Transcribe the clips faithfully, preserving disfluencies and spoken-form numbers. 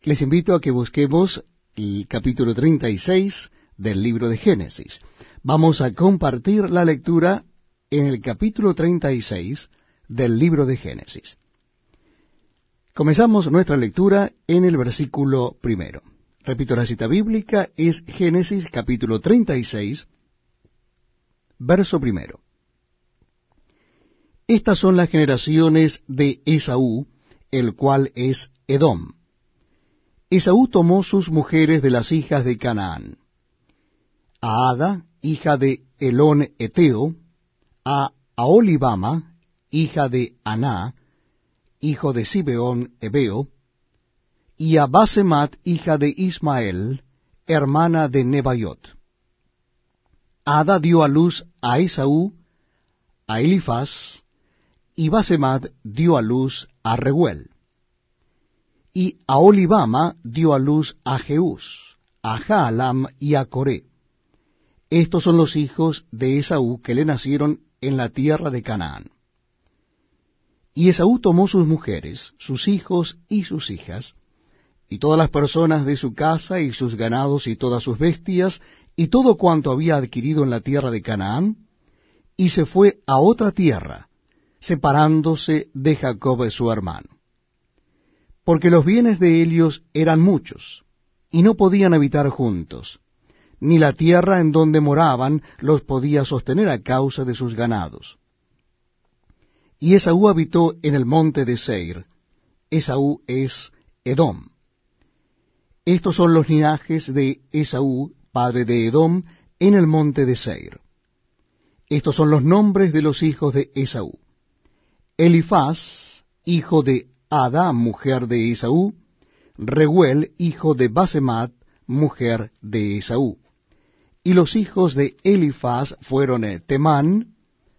Les invito a que busquemos el capítulo treinta y seis del libro de Génesis. Vamos a compartir la lectura en el capítulo treinta y seis del libro de Génesis. Comenzamos nuestra lectura en el versículo primero. Repito, la cita bíblica es Génesis capítulo treinta y seis, verso primero. Estas son las generaciones de Esaú, el cual es Edom. Esaú tomó sus mujeres de las hijas de Canaán: a Ada, hija de Elón Eteo, a Aholibama, hija de Aná, hijo de Zibeón Hebeo, y a Basemat, hija de Ismael, hermana de Nebaiot. Ada dio a luz a Esaú, a Elifaz, y Basemat dio a luz a Reguel. Y Aholibama dio a luz a Jeús, a Jaalam y a Coré. Estos son los hijos de Esaú que le nacieron en la tierra de Canaán. Y Esaú tomó sus mujeres, sus hijos y sus hijas, y todas las personas de su casa, y sus ganados, y todas sus bestias, y todo cuanto había adquirido en la tierra de Canaán, y se fue a otra tierra, separándose de Jacob su hermano. Porque los bienes de ellos eran muchos, y no podían habitar juntos, ni la tierra en donde moraban los podía sostener a causa de sus ganados. Y Esaú habitó en el monte de Seir. Esaú es Edom. Estos son los linajes de Esaú, padre de Edom, en el monte de Seir. Estos son los nombres de los hijos de Esaú: Elifaz, hijo de Ada, mujer de Esaú; Reguel, hijo de Basemat, mujer de Esaú. Y los hijos de Elifaz fueron Temán,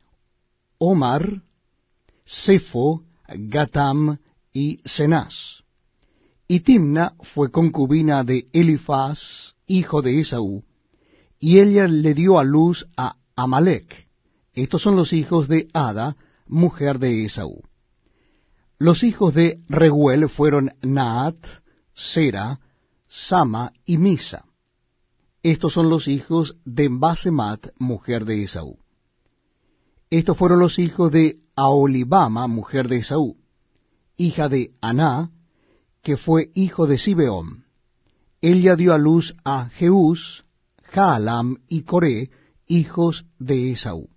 Omar, Sefo, Gatam y Cenaz. Y Timna fue concubina de Elifaz, hijo de Esaú, y ella le dio a luz a Amalec. Estos son los hijos de Ada, mujer de Esaú. Los hijos de Reguel fueron Naat, Sera, Sama y Misa. Estos son los hijos de Basemat, mujer de Esaú. Estos fueron los hijos de Aholibama, mujer de Esaú, hija de Aná, que fue hijo de Zibeón. Ella dio a luz a Jeús, Jaalam y Coré, hijos de Esaú.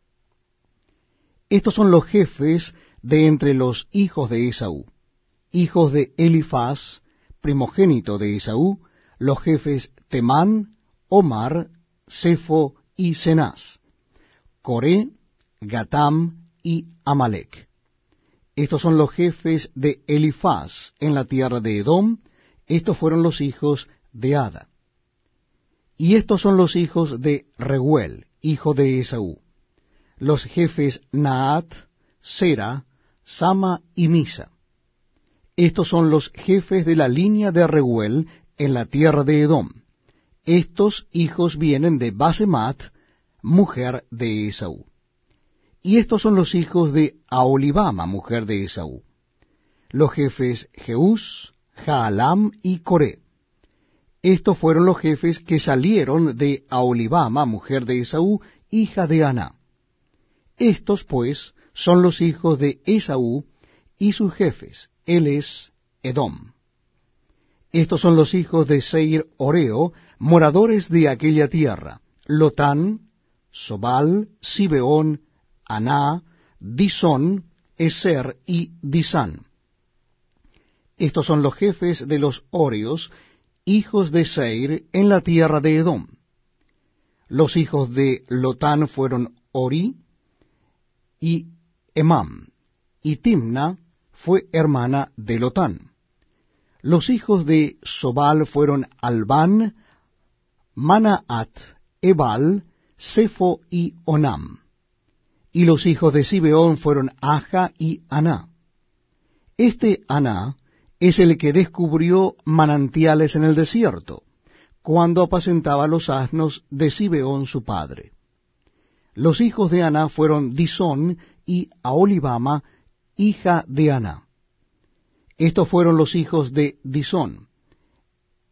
Estos son los jefes de entre los hijos de Esaú, hijos de Elifaz, primogénito de Esaú, los jefes Temán, Omar, Sefo y Cenaz, Coré, Gatam y Amalec. Estos son los jefes de Elifaz en la tierra de Edom. Estos fueron los hijos de Ada. Y estos son los hijos de Reguel, hijo de Esaú, los jefes Naat, Sera, Sama y Misa. Estos son los jefes de la línea de Reguel en la tierra de Edom. Estos hijos vienen de Basemat, mujer de Esaú. Y estos son los hijos de Aholibama, mujer de Esaú, los jefes Jeús, Jaalam y Coré. Estos fueron los jefes que salieron de Aholibama, mujer de Esaú, hija de Aná. Estos, pues, son los hijos de Esaú y sus jefes. Él es Edom. Estos son los hijos de Seir Oreo, moradores de aquella tierra: Lotán, Sobal, Zibeón, Aná, Disón, Eser y Disán. Estos son los jefes de los Oreos, hijos de Seir, en la tierra de Edom. Los hijos de Lotán fueron Ori y Emam, y Timna fue hermana de Lotán. Los hijos de Sobal fueron Albán, Manaat, Ebal, Sefo y Onam. Y los hijos de Zibeón fueron Aja y Aná. Este Aná es el que descubrió manantiales en el desierto, cuando apacentaba los asnos de Zibeón su padre. Los hijos de Aná fueron Disón y Aholibama, hija de Aná. Estos fueron los hijos de Disón: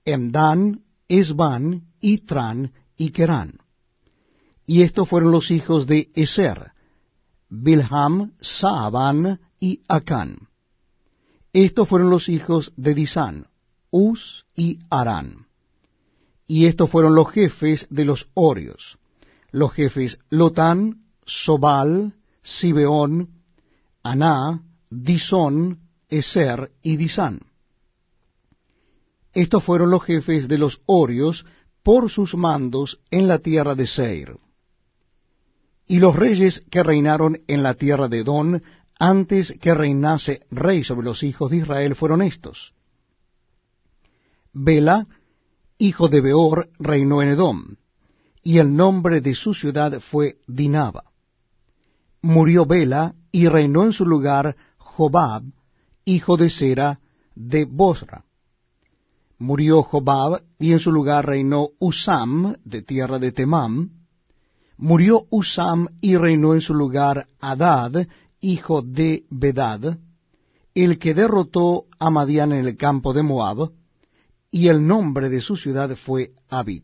Emdán, Esbán, Itrán y Querán. Y estos fueron los hijos de Eser, Bilham, Saabán y Acán. Estos fueron los hijos de Disán, Uz y Arán. Y estos fueron los jefes de los horios, los jefes Lotán, Sobal, Sibeón, Aná, Disón, Eser y Disán. Estos fueron los jefes de los horios por sus mandos en la tierra de Seir. Y los reyes que reinaron en la tierra de Edom, antes que reinase rey sobre los hijos de Israel, fueron estos. Bela, hijo de Beor, reinó en Edom, y el nombre de su ciudad fue Dinaba. Murió Bela, y reinó en su lugar Jobab, hijo de Sera, de Bosra. Murió Jobab, y en su lugar reinó Usam, de tierra de Temam. Murió Usam, y reinó en su lugar Hadad, hijo de Bedad, el que derrotó a Madián en el campo de Moab, y el nombre de su ciudad fue Abit.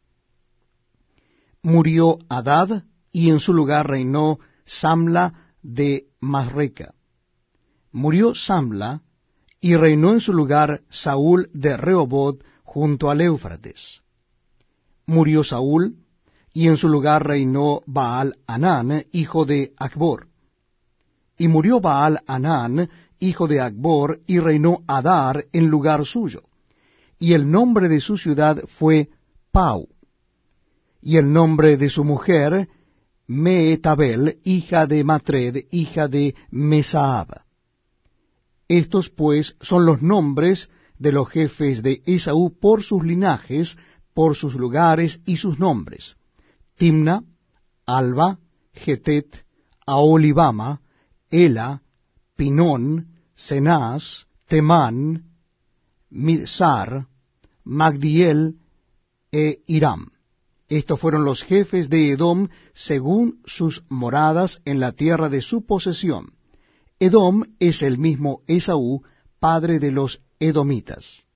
Murió Hadad, y en su lugar reinó Samla de Masreca. Murió Samla, y reinó en su lugar Saúl de Rehoboth junto al Éufrates. Murió Saúl, y en su lugar reinó Baal-Hanán, hijo de Acbor. Y murió Baal-Hanán, hijo de Acbor, y reinó Adar en lugar suyo. Y el nombre de su ciudad fue Pau. Y el nombre de su mujer, Meetabel, hija de Matred, hija de Mesaab. Estos pues son los nombres de los jefes de Esaú por sus linajes, por sus lugares y sus nombres: Timna, Alba, Getet, Aholibama, Ela, Pinón, Cenaz, Temán, Mizar, Magdiel e Hiram. Estos fueron los jefes de Edom según sus moradas en la tierra de su posesión. Edom es el mismo Esaú, padre de los edomitas.